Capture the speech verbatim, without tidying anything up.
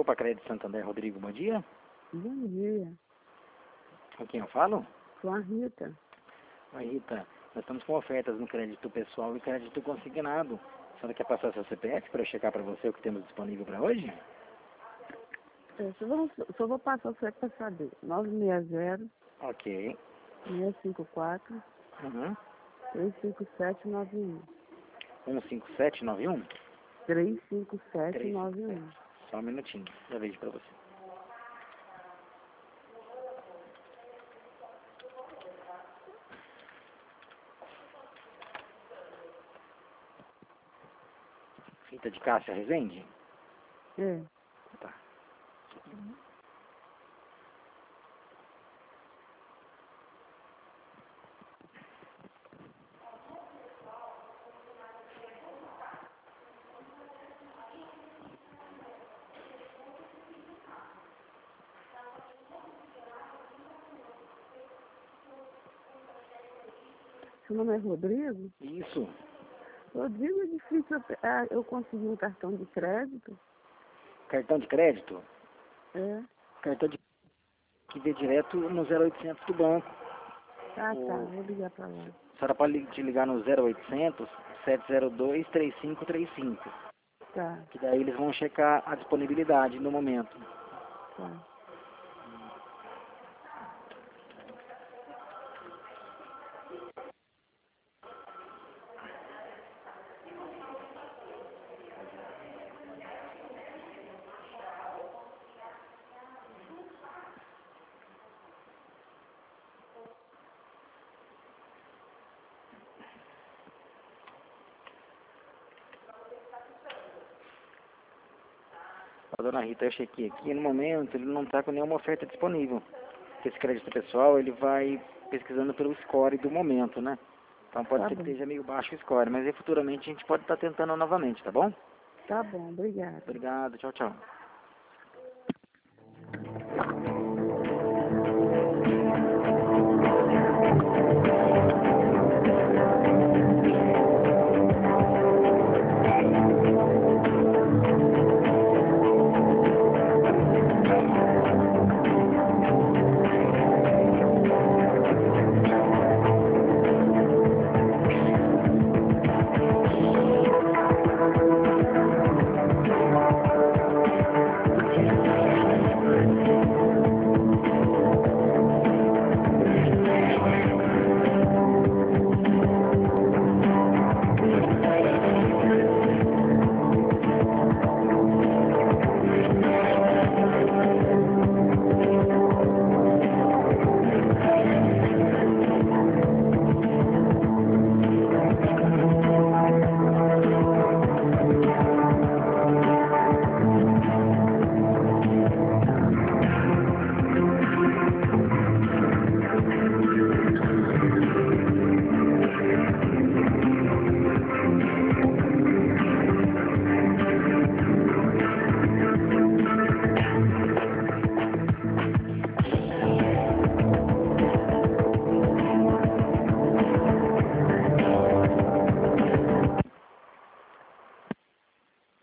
Copa Crédito Santander, Rodrigo, bom dia. Bom dia. Com quem eu falo? Com a Rita. Oi, Rita. Nós estamos com ofertas no crédito pessoal e crédito consignado. A senhora quer passar seu C P F para eu checar para você o que temos disponível para hoje? Eu só vou, só vou passar o C para saber. nove seis zero, Ok. seis cinco quatro, Uhum. três cinco sete nove um. um cinco sete nove um? três cinco sete nove um. Só um minutinho, já vejo para você. Rita de Cássia Rezende? É. Tá. Seu nome é Rodrigo? Isso. Rodrigo, é difícil eu pe- ah, eu conseguir um cartão de crédito. Cartão de crédito? É. Cartão de que vê direto no zero oitocentos do banco. Ah, tá. O... Vou ligar para lá. A senhora pode te ligar no zero oitocentos, sete zero dois, três cinco três cinco. Tá, Que daí eles vão checar a disponibilidade no momento. tá. A dona Rita, eu chequei aqui, no momento ele não está com nenhuma oferta disponível. Porque esse crédito pessoal, ele vai pesquisando pelo score do momento, né? Então pode Tá ser que bom. esteja meio baixo o score, mas aí futuramente a gente pode estar tentando novamente, tá bom? Tá bom, obrigada. Obrigado, tchau, tchau.